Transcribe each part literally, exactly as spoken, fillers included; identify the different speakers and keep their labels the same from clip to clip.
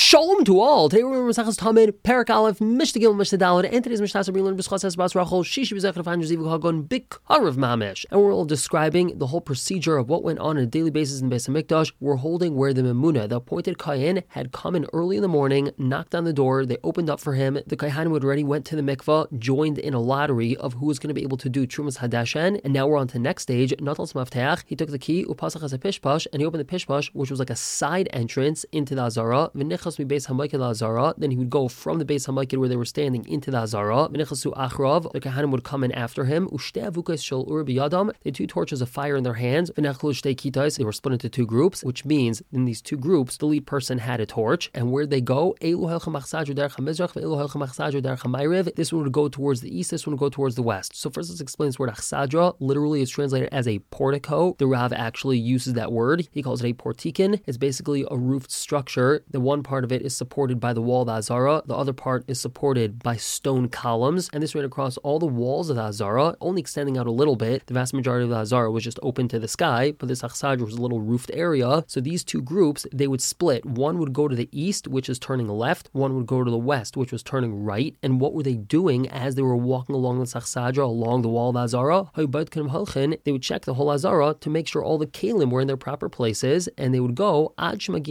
Speaker 1: Shalom to all. Today we're in Masechus Tamid, Perek Aleph, Mishnah Gimel, Mishnah Daled, and today's Mishnah we learn B'schas Esbas Rachel, Shishi B'zechar Fan Zivu Hagon, Big Karav Mamish, and we're all describing the whole procedure of what went on on a daily basis in the Beis Hamikdash. We're holding where the Memuna, the appointed Kayin, had come in early in the morning, knocked on the door, they opened up for him. The Kayhanim had already went to the mikvah, joined in a lottery of who was going to be able to do Trumas Hadashen, and now we're on to the next stage. Natal Smafteach, he took the key, Upasach as a pishpash, and he opened the pishpash, which was like a side entrance into the Azara. V'nichas mi Beis Hamakid Azara. Then he would go from the Beis Hamakid where they were standing into the Azara. V'nichasu achrav. The Kahanim would come in after him. Ushtei avukos shel ur biyadam. They had two torches of fire in their hands. V'nechlu shtei kitais. They were split into two groups, which means in these two groups, the lead person had a torch. And where'd they go? Elu helcha machsaju derech hamizrach. V'elu helcha machsaju derech hamayriv. This one would go towards the east. This one would go towards the west. So first, let's explain this word achsadra. Literally, it's translated as a portico. The Rav actually uses that word. He calls it a portikin. It's basically a roofed structure. The one part of it is supported by the wall of the Azara. The other part is supported by stone columns. And this ran across all the walls of the Azara, only extending out a little bit. The vast majority of the Azara was just open to the sky, but this Achsadra was a little roofed area. So these two groups, they would split. One would go to the east, which is turning left. One would go to the west, which was turning right. And what were they doing as they were walking along this Achsadra, along the wall of the Azara? They would check the whole Azara to make sure all the kalim were in their proper places, and they would go until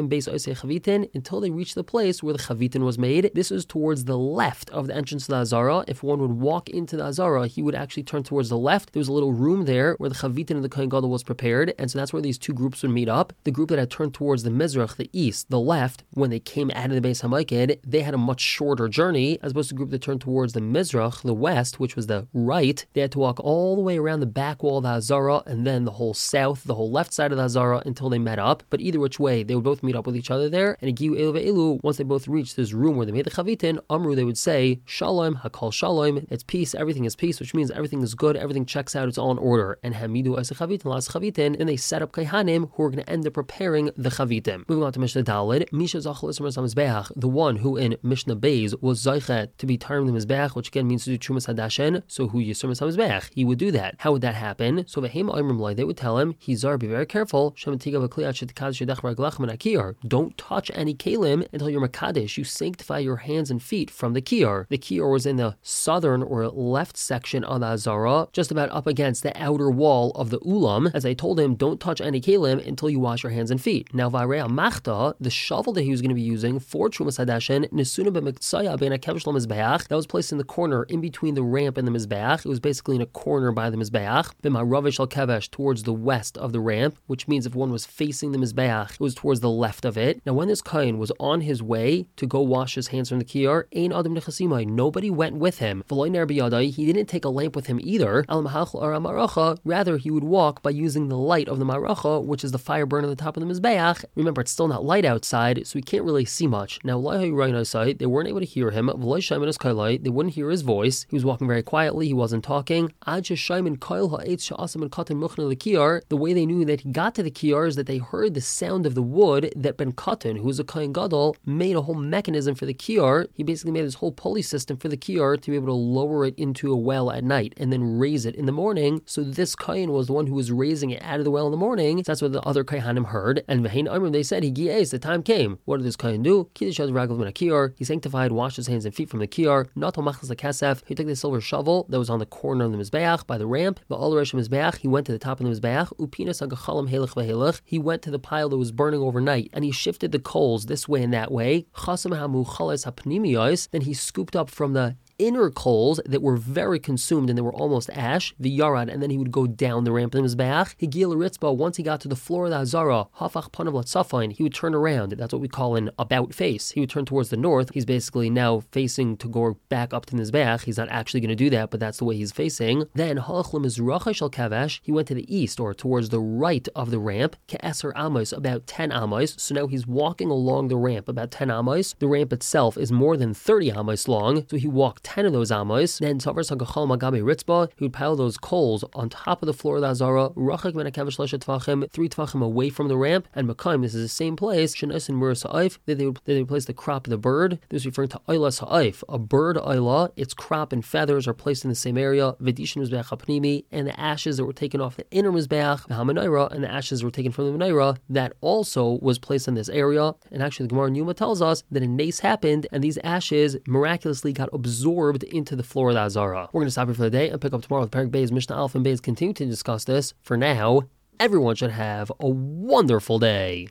Speaker 1: they reached the place where the chavitin was made. This was towards the left of the entrance to the Azara. If one would walk into the Azara, he would actually turn towards the left. There was a little room there where the chavitin of the Kohen Gadol was prepared, and so that's where these two groups would meet up. The group that had turned towards the Mizrach, the east, the left, when they came out of the Beis Hamakid, they had a much shorter journey, as opposed to the group that turned towards the Mizrach, the west, which was the right. They had to walk all the way around the back wall of the Azara, and then the whole south, the whole left side of the Azara, until they met up. But either which way, they would both meet up with each other there. And Agiu Elu ve'elu, once they both reached this room where they made the chavitin, Amru, they would say, Shalom, Hakal Shalom, it's peace, everything is peace, which means everything is good, everything checks out, it's all in order. And Hamidu as a chavitin, las chavitin, and they set up Kayhanim who are going to end up preparing the chavitim. Moving on to Mishnah Daled, Misha Zachal Isra Mizbeach, the one who in Mishnah Beis was Zaychet to be Tarim the Mizbeach, which again means to do Trumas Hadashen, so who Yisur Mizbeach, he would do that. How would that happen? So Vehema Imrim, they would tell him, Hizar, be very careful, don't touch any kalim until you're Makadish. You sanctify your hands and feet from the kiyar. The kiyar was in the southern or left section of the Azara, just about up against the outer wall of the ulam. As I told him, don't touch any kalim until you wash your hands and feet. Now, Vareya Machta, the shovel that he was going to be using for Trumas Hadashen, Nesuna b'Mektsaya bein hakevesh l'Mizbeach, that was placed in the corner in between the ramp and the Mizbeach. It was basically in a corner by the Mizbeach. B'Maravish al-Kevesh, towards the west of the ramp, which means if one was facing the Mizbeach, it was towards the left of it. Now, when this Kain was on his way to go wash his hands from the kiyar, Ein Adam Nechasimai, nobody went with him. V'loy ner b'yadai, he didn't take a lamp with him either. Al mahachal ara maracha, rather he would walk by using the light of the maracha, which is the fire burn on the top of the Mizbeach. Remember, it's still not light outside, so we can't really see much. Now, they weren't able to hear him. They wouldn't hear his voice. He was walking very quietly. He wasn't talking. The way they knew that he got to the kiyar is that they heard the sound of the wood that Ben Katan, who was a Kohen Gadol, made a whole mechanism for the kiyar. He basically made this whole pulley system for the kiyar to be able to lower it into a well at night and then raise it in the morning. So this Kohen was the one who was raising it out of the well in the morning. So that's what the other Kohanim heard. And Vehein Amrim, they said, Higies, the time came. What did this Kohen do? He sanctified, washed his hands and feet from the kiyar. Not He took the silver shovel that was on the corner of the Mizbeach by the ramp. The Mizbeach, he went to the top of the Mizbeach. He went to the pile that was burning overnight, and he shifted the coals this way and that way. Then he scooped up from the inner coals that were very consumed and they were almost ash, the yarad, and then he would go down the ramp in his back. Higil Ritzba, once he got to the floor of the Azara, Hafach Panav Latzafain, he would turn around. That's what we call an about face. He would turn towards the north. He's basically now facing to go back up to his back. He's not actually going to do that, but that's the way he's facing. Then Halachlim is Rachashal Kavash, he went to the east or towards the right of the ramp, Ke'eser Amos, about ten Amos. So now he's walking along the ramp about ten Amos. The ramp itself is more than thirty Amos long, so he walked ten of those amos. Then Tavar Sagachal Magabe Ritzba, he would pile those coals on top of the floor of the Azara, Rachak Ben Akav Shlosh Tvachim, three Tvachim away from the ramp, and Makaim, this is the same place, Shenas and Mur Sa'if, that they would they would place the crop of the bird. This is referring to Ayla Sa'if, a bird Ayla, its crop and feathers are placed in the same area, Vedishin Mizbeach HaPnimi, and the ashes that were taken off the inner Mizbeach, the HaMenorah, and the ashes that were taken from the Menorah, that also was placed in this area. And actually the Gemara in Yuma tells us that a nace happened, and these ashes miraculously got absorbed into the floor of the Azara. We're going to stop here for the day and pick up tomorrow with Perek Beis, Mishnah Aleph and Beis, continue to discuss this. For now, everyone should have a wonderful day.